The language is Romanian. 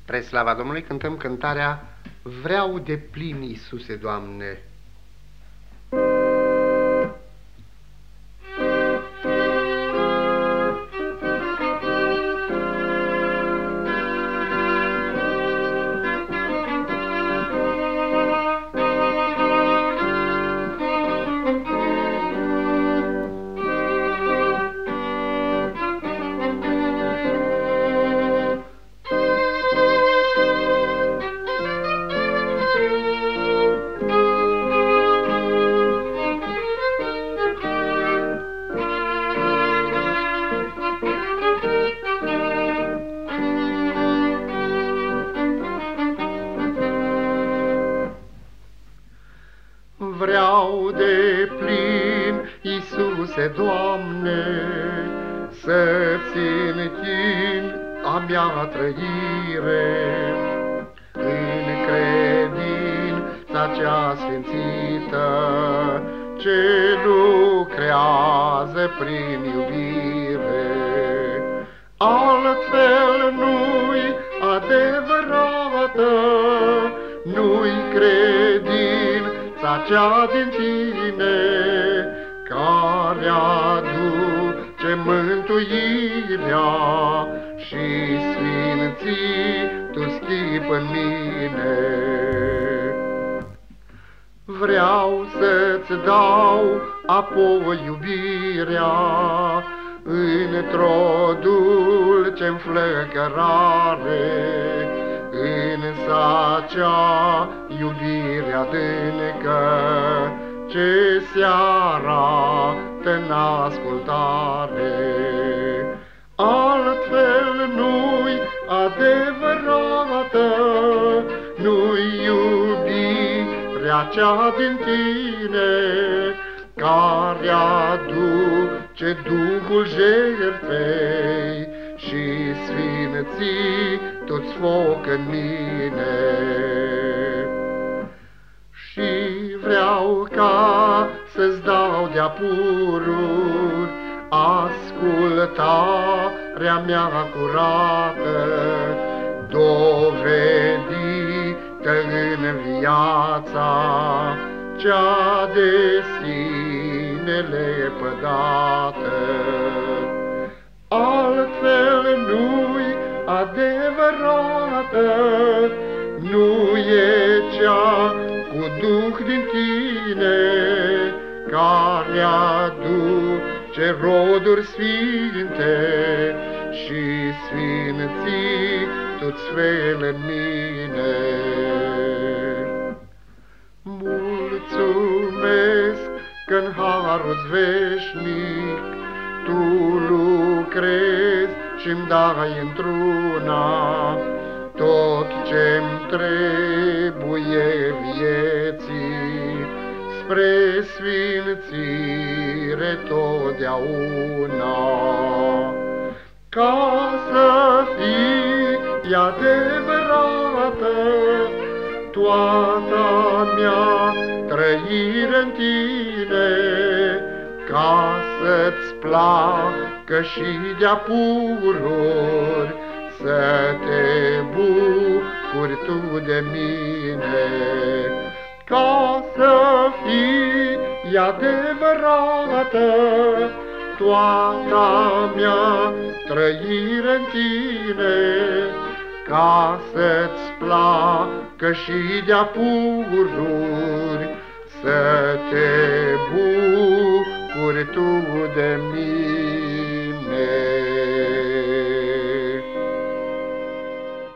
Spre slava Domnului cântăm cântarea Vreau de plin, Iisuse, Doamne. Vreau de plin, Iisuse, Doamne, să-ți închin a mea trăire în credința cea sfințită ce lucrează prin iubire. Altfel nu-i adevărată, nu-i credința cea din tine, care aduce mântuirea și sfinții tu schip în mine. Vreau să-ți dau apoi iubirea într-o dulce înflăcărare, însă acea iubire adâncă ce se arată în ascultare. Altfel nu-i adevărată, nu-i iubirea cea din tine, care aduce Duhul jertfei și sfinții toți foc în mine. Și vreau ca să-ți dau de-a pururi ascultarea mea curată, dovedită în viața cea de sine lepădată. Altfel nu-i adevărată, nu e cea cu Duh din tine, care aduce roduri sfinte și sfinții toți fel în mine. Mulțumesc că-n harul-ți veșnic tu lucrezi și-mi dai într-una tot ce-mi trebuie vieții, spre sfințire totdeauna. Ca să fii adevărată toată mea trăire în tine, ca să-ți placă și de-a pururi să te bucuri tu de mine. Ca să fii adevărată toată mea trăire în tine, ca să-ți placă și de-a pururi să te bucuri